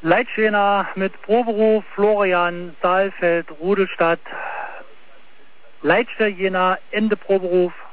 Leitsch mit Proberuf, Florian, Saalfeld, Rudelstadt. Leitsch Jena, Ende Proberuf.